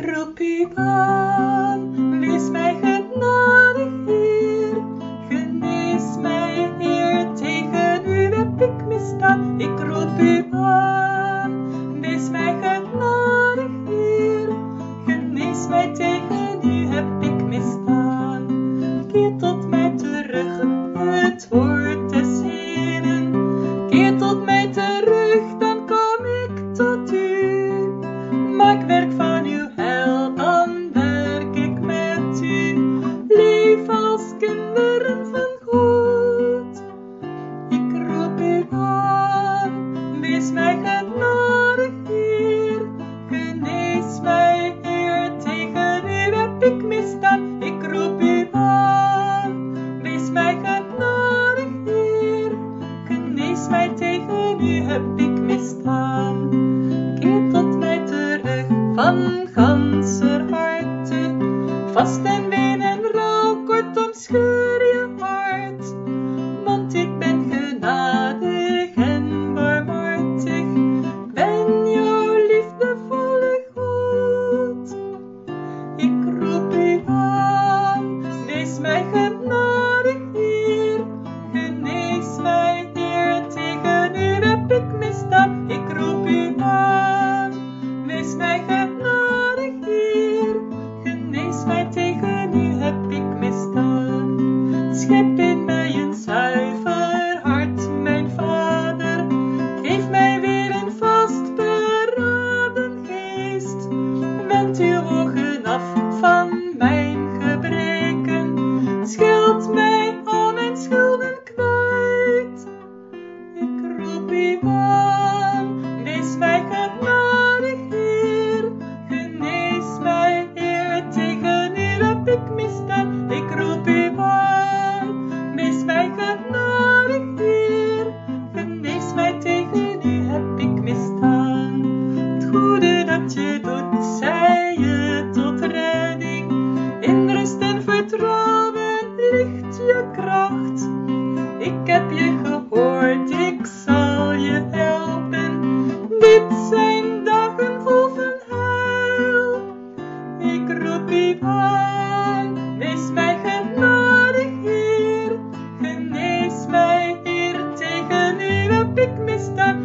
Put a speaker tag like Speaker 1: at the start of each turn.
Speaker 1: roep u aan, wees mij genadig, Heer. Genees mij, Heer, tegen u heb ik misdaan. Ik roep u aan, wees mij genadig, Heer. Genees mij, tegen u heb ik misdaan. Keer tot mij terug, het woord des Heeren. Keer tot mij terug, dan kom ik tot u. Maak werk van uw heil, dan werk ik met u. Leef als kinderen van God. Ik roep u aan, wees mij genadig, Heer. Genees mij, Heer, tegen u heb ik misdaan. Ik roep u aan, wees mij genadig, Heer. Genees mij, tegen u heb ik misdaan. Keer tot mij terug van ganser harte. Vast en ween en rouw, kortom scheur je hart. Want ik ben genadig en barmhartig. Ben jouw liefdevolle God. Ik roep u aan, wees mij genadig, Heer. Genees mij, Heer, tegen u heb ik misdaan. Ik roep u aan, wees mij genadig, Heer. Genees mij, tegen u heb ik misdaan. Schep in mij een zuiver hart, mijn Vader. Geef mij weer een vastberaden geest. Wend uw ogen af van mijn gebreken. Scheld mij al mijn schulden kwijt. Ik roep u aan, wees mij genadig, Heer. Genees mij, Heer, tegen u heb ik misdaan. Ik roep u aan, wees mij genadig, Heer. Genees mij, tegen u heb ik misdaan. Het goede dat je doet, zij je tot redding. In rust en vertrouwen ligt je kracht. Ik heb je gehoord, ik zal je helpen. Dit zijn dagen vol van heil. Ik roep u aan, wees mij genadig, Heer. Genees mij, Heer, tegen u heb ik misdaan.